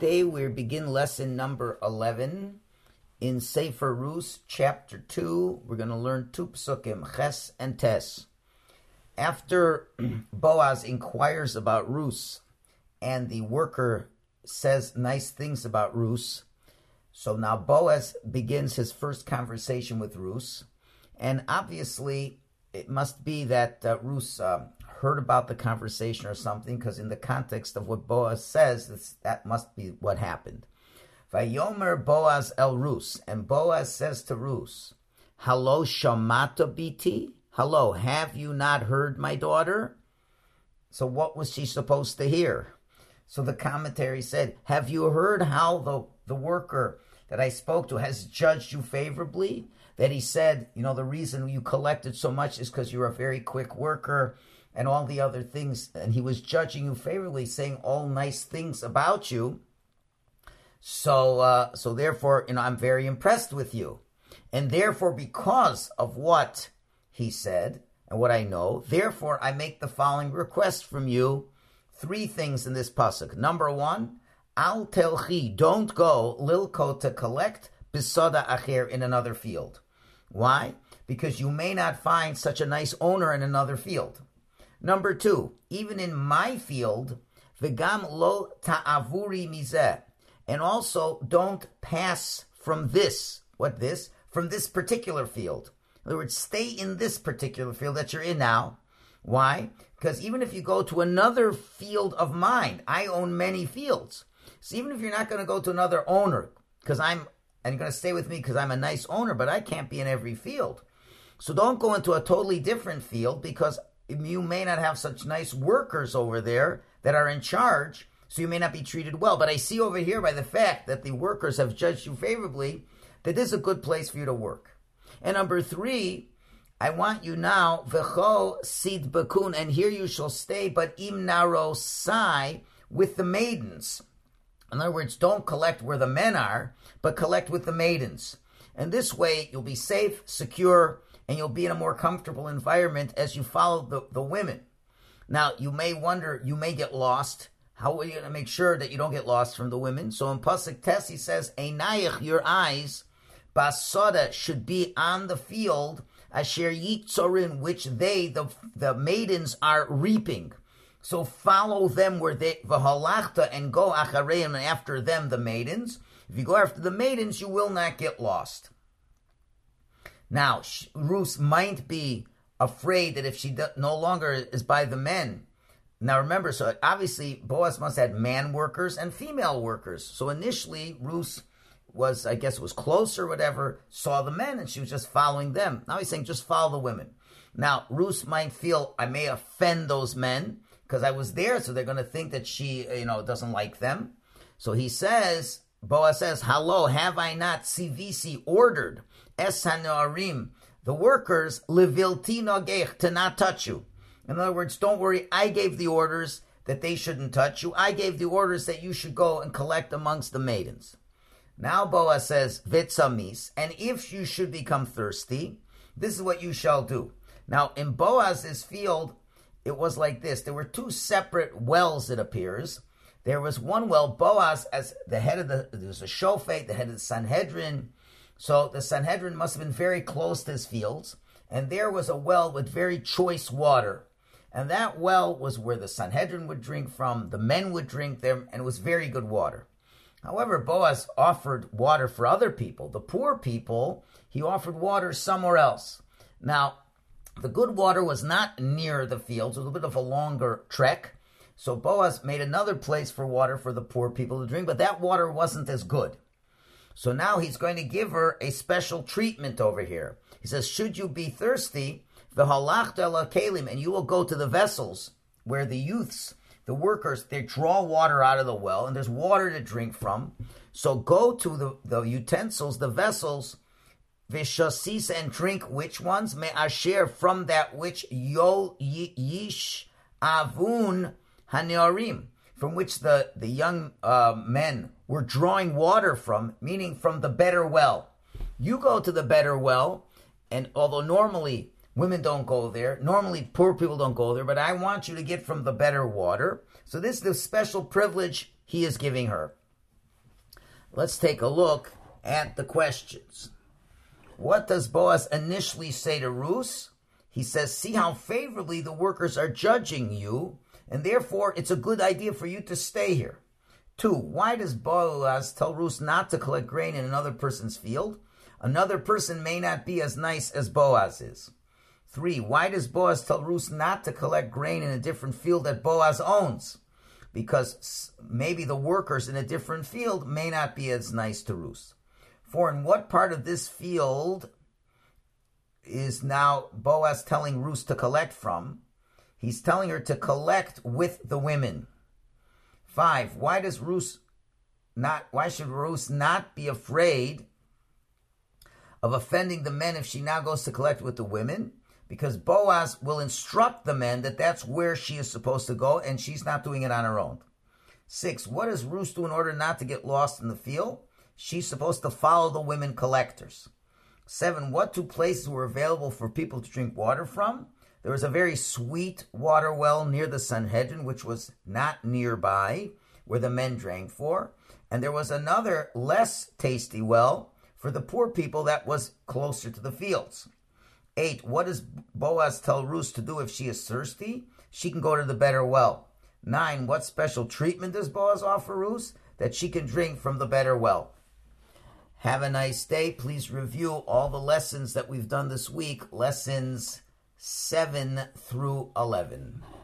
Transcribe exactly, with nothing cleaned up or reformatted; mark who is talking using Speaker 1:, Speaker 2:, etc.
Speaker 1: Today we begin lesson number eleven in Sefer Rus, chapter two. We're going to learn two psukim, Ches and Tes. After Boaz inquires about Rus and the worker says nice things about Rus, so now Boaz begins his first conversation with Rus, and obviously it must be that uh, Rus uh, heard about the conversation or something, because in the context of what Boaz says, this, that must be what happened. Vayomer Boaz el Rus, and Boaz says to Rus, "Hello, shamata biti? Hello, have you not heard, my daughter?" So what was she supposed to hear? So the commentary said, "Have you heard how the, the worker that I spoke to has judged you favorably? That he said, you know, the reason you collected so much is because you're a very quick worker, and all the other things, and he was judging you favorably, saying all nice things about you. So, uh, so therefore, you know, I'm very impressed with you. And therefore, because of what he said and what I know, therefore, I make the following request from you. Three things in this pasuk. Number one, al telchi, don't go lilko to collect bisada acher in another field. Why? Because you may not find such a nice owner in another field. Number two, even in my field, v'gam lo ta'avuri mizeh, and also don't pass from this. What this? From this particular field. In other words, stay in this particular field that you're in now. Why? Because even if you go to another field of mine, I own many fields. So even if you're not going to go to another owner, because I'm, and you're going to stay with me because I'm a nice owner, but I can't be in every field. So don't go into a totally different field, because you may not have such nice workers over there that are in charge, so you may not be treated well. But I see over here by the fact that the workers have judged you favorably, that this is a good place for you to work. And number three, I want you now, v'cho sid bakun, and here you shall stay, but im naro sai, with the maidens. In other words, don't collect where the men are, but collect with the maidens. And this way, you'll be safe, secure, and you'll be in a more comfortable environment as you follow the, the women. Now, you may wonder, you may get lost. How are you going to make sure that you don't get lost from the women? So in Pasuk Tes, he says, Einayich, your eyes, basoda, should be on the field, asher yitzorin, which they, the, the maidens, are reaping. So follow them where they, v'halachta, and go achareim, after them, the maidens. If you go after the maidens, you will not get lost. Now, Rus might be afraid that if she do, no longer is by the men. Now remember, so obviously Boaz must have had man workers and female workers. So initially Rus was, I guess, was close or whatever, saw the men and she was just following them. Now he's saying just follow the women. Now Rus might feel, I may offend those men because I was there, so they're going to think that she, you know, doesn't like them. So he says, Boaz says, hello, have I not civisi ordered es hanoarim, the workers, levilti nogech, to not touch you. In other words, don't worry, I gave the orders that they shouldn't touch you. I gave the orders that you should go and collect amongst the maidens. Now Boaz says, vitzamis, and if you should become thirsty, this is what you shall do. Now in Boaz's field, it was like this. There were two separate wells, it appears. There was one well, Boaz, as the head of the, there was a shofet, the head of the Sanhedrin. So the Sanhedrin must have been very close to his fields. And there was a well with very choice water. And that well was where the Sanhedrin would drink from, the men would drink there, and it was very good water. However, Boaz offered water for other people. The poor people, he offered water somewhere else. Now, the good water was not near the fields, it was a bit of a longer trek. So Boaz made another place for water for the poor people to drink, but that water wasn't as good. So now he's going to give her a special treatment over here. He says, should you be thirsty, v'halachta el kalim, and you will go to the vessels where the youths, the workers, they draw water out of the well, and there's water to drink from. So go to the, the utensils, the vessels, v'shasis, and drink which ones? Me'asher, from that which yo yish avun haneorim, from which the, the young uh, men were drawing water from, meaning from the better well. You go to the better well, and although normally women don't go there, normally poor people don't go there, but I want you to get from the better water. So this is the special privilege he is giving her. Let's take a look at the questions. What does Boaz initially say to Ruth? He says, see how favorably the workers are judging you, and therefore it's a good idea for you to stay here. Two, why does Boaz tell Ruth not to collect grain in another person's field? Another person may not be as nice as Boaz is. Three, why does Boaz tell Ruth not to collect grain in a different field that Boaz owns? Because maybe the workers in a different field may not be as nice to Ruth. Four, in what part of this field is now Boaz telling Ruth to collect from? He's telling her to collect with the women. Five, why does Ruth not, why should Ruth not be afraid of offending the men if she now goes to collect with the women? Because Boaz will instruct the men that that's where she is supposed to go, and she's not doing it on her own. Six, what does Ruth do in order not to get lost in the field? She's supposed to follow the women collectors. Seven, what two places were available for people to drink water from? There was a very sweet water well near the Sanhedrin, which was not nearby, where the men drank for. And there was another less tasty well for the poor people that was closer to the fields. Eight, what does Boaz tell Ruth to do if she is thirsty? She can go to the better well. Nine, what special treatment does Boaz offer Ruth? That she can drink from the better well. Have a nice day. Please review all the lessons that we've done this week, lessons seven through eleven.